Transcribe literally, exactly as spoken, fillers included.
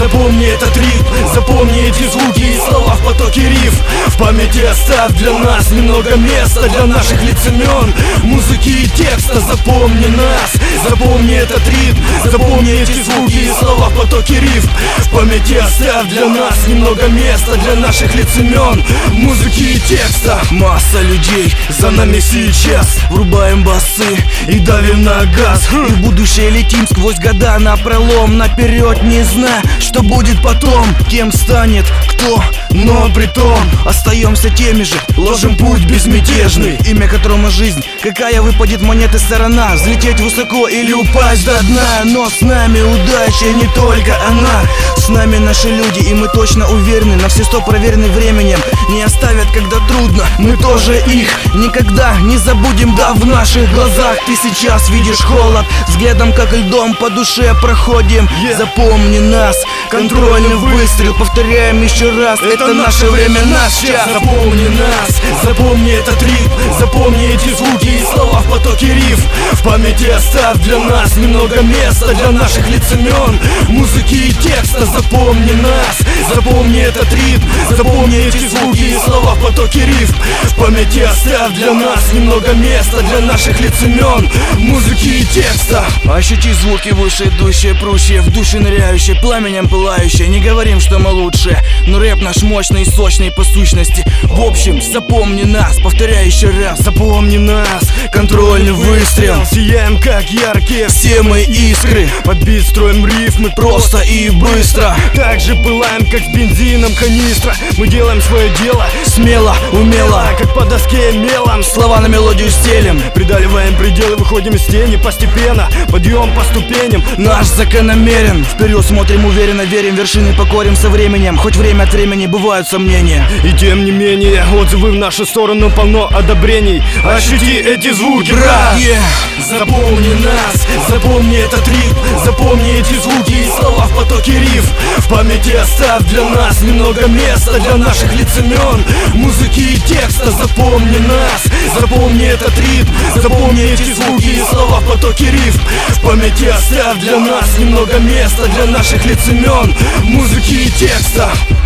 Запомни этот ритм, запомни эти звуки и слова в потоке риф. В памяти оставь для нас немного места, для наших лиц имен, музыки и текста. Запомни нас, запомни этот ритм, запомни эти звуки и слова в потоке риф. В памяти оставь для нас немного места, для наших лиц имен, музыки и текста. Масса людей за нами сейчас, врубаем басы и давим на газ. И в будущее летим сквозь года напролом, наперед не зная, что будет потом. Кем станет кто, но при том остаемся теми же, ложим путь безмятежный, имя которому жизнь. Какая выпадет монеты сторона, взлететь высоко или упасть до дна. Но с нами удача, не только она. С нами наши люди, и мы точно уверены, на все сто проверены временем. Не оставят, когда трудно, мы тоже их никогда не забудем. Да, в наших глазах ты сейчас видишь холод, взглядом как льдом по душе проходим. Запомни нас, контрольный выстрел, повторяем еще раз, это, это наше время, наш час. Запомни нас, запомни этот ритм, запомни эти звуки и слова в потоке риф. В памяти оставь для нас немного места, для наших лиц имен, музыки и текста. Запомни нас, запомни этот ритм, запомни эти звуки и слова в потоке риф. В памяти оставь для нас немного места, для наших лиц имен, музыки и текста. Ощути звуки выше идущие, прущие, в душе ныряющие, пламенем пылающие. Не говорим, что мы лучше, но рэп наш мощный и сочный по сущности. В общем, запомни нас, повторяю еще раз. Запомни нас, контрольный выстрел, сияем как яркие все мы искры. Под бит строим рифмы просто и быстро. Так же пылаем, как с бензином канистра. Мы делаем свое дело смело, умело, как по доске мелом. Слова на мелодию стелем, преодолеваем пределы, выходим из тени постепенно. Подъем по ступеням наш закономерен. Вперед смотрим уверенно, верим, вершины покорим со временем. Хоть время от времени бывают сомнения, и тем не менее отзывы в нашу сторону полно одобрений. Ощути эти звуки, брат. yeah. Запомни нас, запомни этот ритм, запомни эти звуки и слова в потоке риф. В памяти оставь для нас немного места, для наших лиц имен, музыки и текста. Запомни нас, запомни этот ритм, запомни эти звуки и слова в потоке риф. В памяти оставь для нас немного места, для наших лиц имен, музыки и текста.